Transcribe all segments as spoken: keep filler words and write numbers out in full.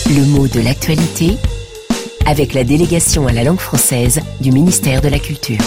Le mot de l'actualité avec la délégation à la langue française du ministère de la Culture.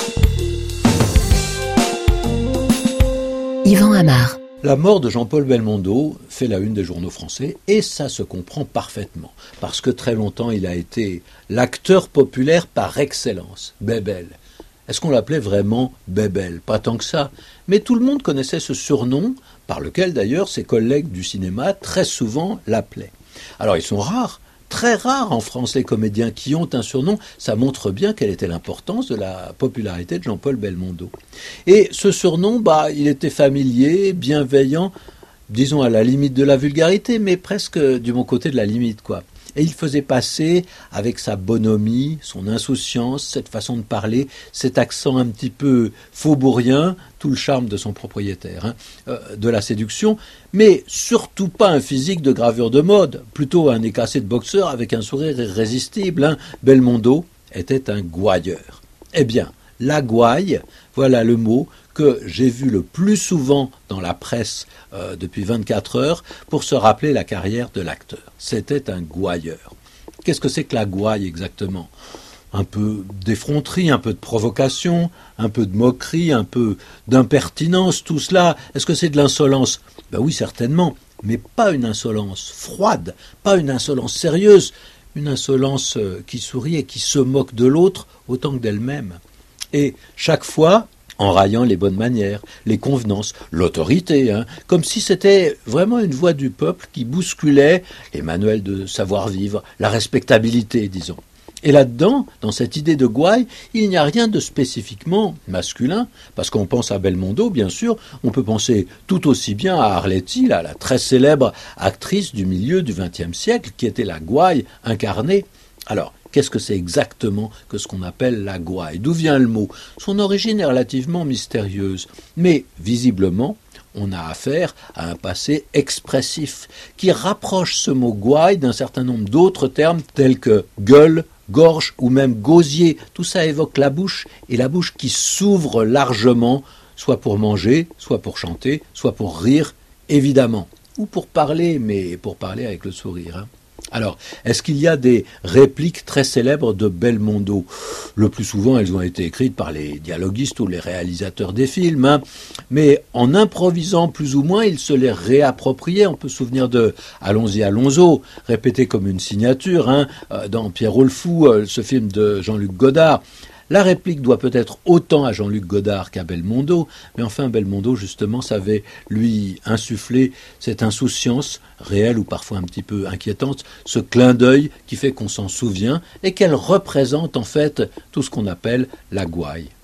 Yvan Amar. La mort de Jean-Paul Belmondo fait la une des journaux français et ça se comprend parfaitement parce que très longtemps il a été l'acteur populaire par excellence, Bébel. Est-ce qu'on l'appelait vraiment Bébel? Pas tant que ça, mais tout le monde connaissait ce surnom par lequel d'ailleurs ses collègues du cinéma très souvent l'appelaient. Alors ils sont rares, très rares en France les comédiens qui ont un surnom, ça montre bien quelle était l'importance de la popularité de Jean-Paul Belmondo. Et ce surnom, bah, il était familier, bienveillant, disons à la limite de la vulgarité, mais presque du bon côté de la limite, quoi. Et il faisait passer, avec sa bonhomie, son insouciance, cette façon de parler, cet accent un petit peu faubourien, tout le charme de son propriétaire, hein, euh, de la séduction, mais surtout pas un physique de gravure de mode, plutôt un nez cassé de boxeur avec un sourire irrésistible. Hein. Belmondo était un gouailleur. Eh bien, la gouaille, voilà le mot que j'ai vu le plus souvent dans la presse euh, depuis vingt-quatre heures pour se rappeler la carrière de l'acteur. C'était un gouailleur. Qu'est-ce que c'est que la gouaille exactement ? Un peu d'effronterie, un peu de provocation, un peu de moquerie, un peu d'impertinence, tout cela. Est-ce que c'est de l'insolence ? Ben oui, certainement, mais pas une insolence froide, pas une insolence sérieuse, une insolence qui sourit et qui se moque de l'autre autant que d'elle-même. Et chaque fois, en raillant les bonnes manières, les convenances, l'autorité, hein, comme si c'était vraiment une voix du peuple qui bousculait les manuels de savoir-vivre, la respectabilité, disons. Et là-dedans, dans cette idée de gouaille, il n'y a rien de spécifiquement masculin, parce qu'on pense à Belmondo, bien sûr, on peut penser tout aussi bien à Arletty, là, la très célèbre actrice du milieu du vingtième siècle, qui était la gouaille incarnée. Alors, qu'est-ce que c'est exactement que ce qu'on appelle la gouaille ? D'où vient le mot ? Son origine est relativement mystérieuse, mais visiblement, on a affaire à un passé expressif qui rapproche ce mot gouaille d'un certain nombre d'autres termes tels que gueule, gorge ou même gosier. Tout ça évoque la bouche, et la bouche qui s'ouvre largement, soit pour manger, soit pour chanter, soit pour rire, évidemment, ou pour parler, mais pour parler avec le sourire, hein. Alors, est-ce qu'il y a des répliques très célèbres de Belmondo ? Le plus souvent, elles ont été écrites par les dialoguistes ou les réalisateurs des films, hein. Mais en improvisant plus ou moins, il se les réappropriait. On peut se souvenir de « Allons-y, allons-y », répété comme une signature, hein, dans Pierrot le Fou, ce film de Jean-Luc Godard. La réplique doit peut-être autant à Jean-Luc Godard qu'à Belmondo, mais enfin Belmondo justement savait lui insuffler cette insouciance réelle ou parfois un petit peu inquiétante, ce clin d'œil qui fait qu'on s'en souvient et qu'elle représente en fait tout ce qu'on appelle la gouaille.